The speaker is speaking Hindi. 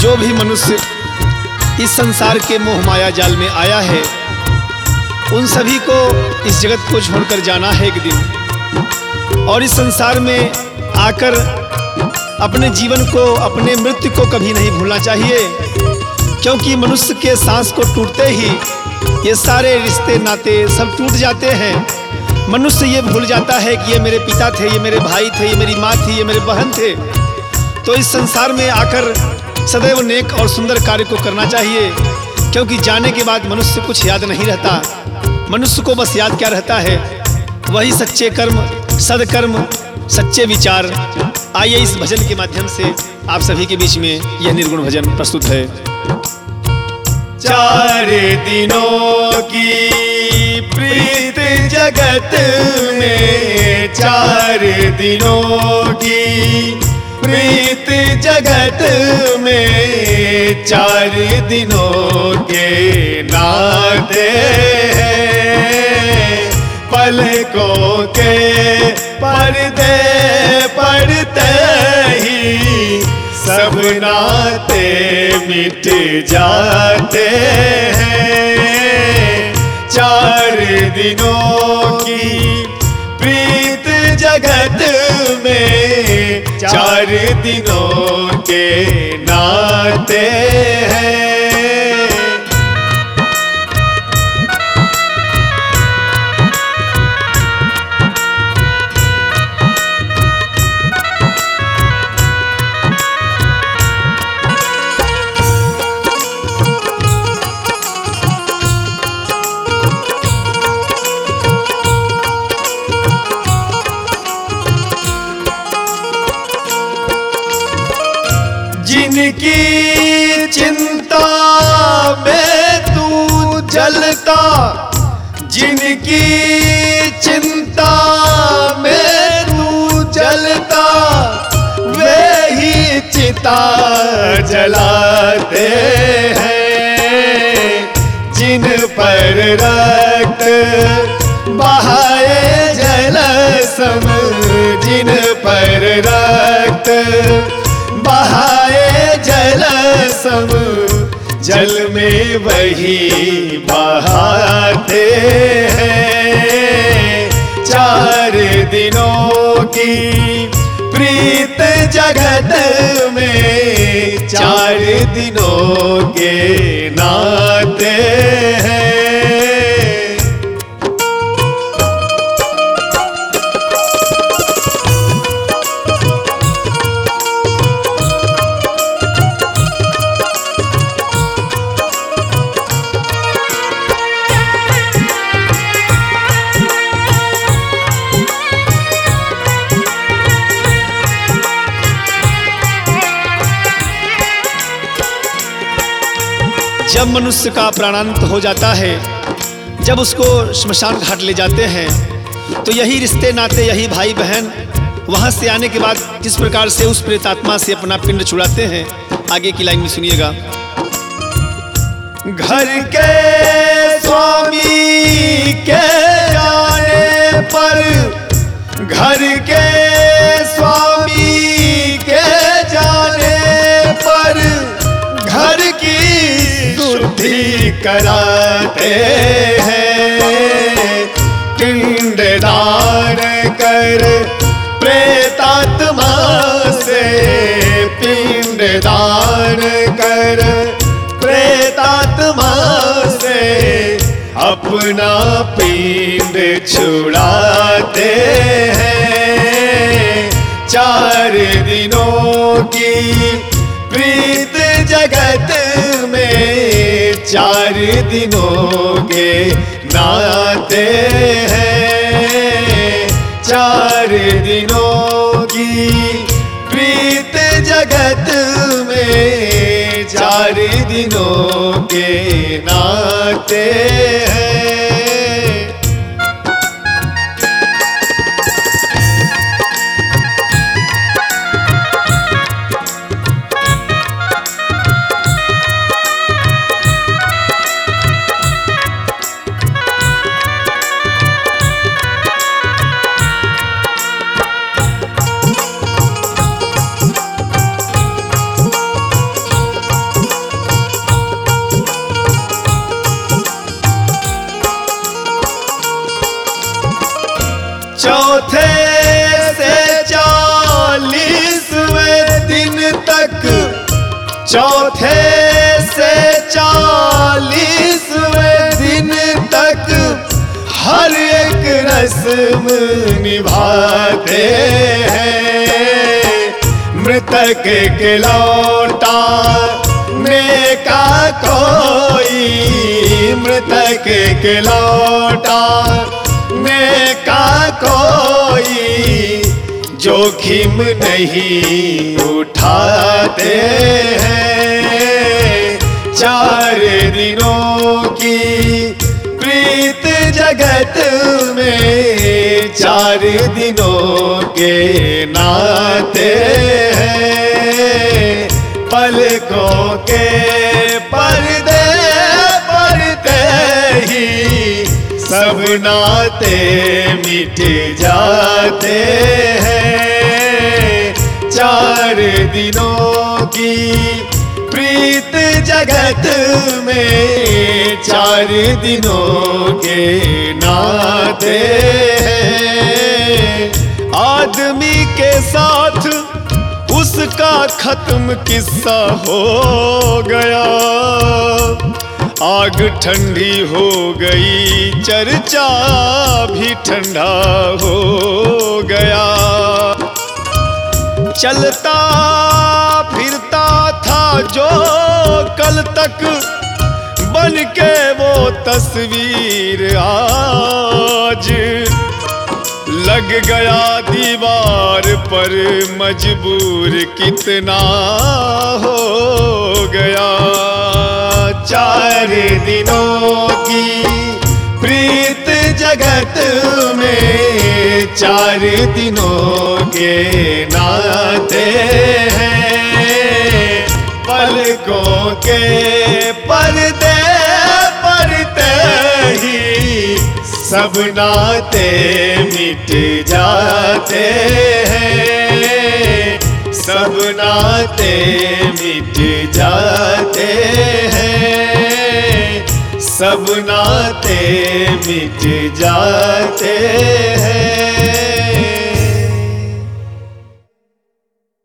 जो भी मनुष्य इस संसार के मोह माया जाल में आया है, उन सभी को इस जगत को छोड़कर जाना है एक दिन। और इस संसार में आकर अपने जीवन को, अपने मृत्यु को कभी नहीं भूलना चाहिए, क्योंकि मनुष्य के सांस को टूटते ही ये सारे रिश्ते नाते सब टूट जाते हैं। मनुष्य ये भूल जाता है कि ये मेरे पिता थे, ये मेरे भाई थे, ये मेरी माँ थी, ये मेरे बहन थे। तो इस संसार में आकर सदैव नेक और सुंदर कार्य को करना चाहिए, क्योंकि जाने के बाद मनुष्य कुछ याद नहीं रहता। मनुष्य को बस याद क्या रहता है, वही सच्चे कर्म, सदकर्म, सच्चे विचार। आइए इस भजन के माध्यम से आप सभी के बीच में यह निर्गुण भजन प्रस्तुत है। 4 दिनों की प्रीत जगत में, 4 दिनों की प्रीत जगत में, 4 दिनों के नाते हैं। पलकों के पर्दे पड़ते ही सब नाते मिट जाते हैं। 4 दिनों की प्रीत जगत में, 4 दिनों के नाते हैं। जिनकी चिंता में तू जलता, जिनकी चिंता में तू जलता, वे ही चिता जलाते हैं। जिन पर रक्त बहाए जलसम, जिन पर रक्त बहाए जलसम, जल में वही बहाते हैं। 4 दिनों की प्रीत जगत में, 4 दिनों के नाते हैं। जब मनुष्य का प्राणांत हो जाता है, जब उसको श्मशान घाट ले जाते हैं, तो यही रिश्ते नाते, यही भाई बहन वहां से आने के बाद किस प्रकार से उस प्रेतात्मा से अपना पिंड छुड़ाते हैं, आगे की लाइन में सुनिएगा। घर के स्वामी के जाने पर, घर के स्वामी के जाने पर, घर की शुद्धि कराते हैं। पिंड दान कर प्रेतात्मा से, पिंड दान कर प्रेतात्मा से, अपना पिंड छुड़ाते हैं। 4 दिनों की प्रीत जगत में, 4 दिनों के नाते हैं। 4 दिनों की प्रीत जगत में, 4 दिनों के नाते हैं। चौथे से 40वें दिन तक हर एक रस्म निभाते हैं। मृतक के लौटाने का कोई, मृतक के लौटाने का कोई जोखिम नहीं उठाते हैं। 4 दिनों की प्रीत जगत में 4 दिनों के नाते हैं। पलकों के पर्दे पड़ते ही सब नाते मिट जाते हैं। 4 दिनों की प्रीत जगत में 4 दिनों के नाते हैं। आदमी के साथ उसका खत्म किस्सा हो गया, आग ठंडी हो गई, चर्चा भी ठंडा हो गया। चलता फिरता था जो कल तक बन के वो तस्वीर आज लग गया दीवार पर, मजबूर कितना हो गया। 4 दिनों की प्रीत जगत में 4 दिनों के नाते हैं। पलकों के पर्दे पड़ते ही सब नाते मिट जाते हैं। सब नाते मिट जाते हैं। सब नाते मिट जाते हैं।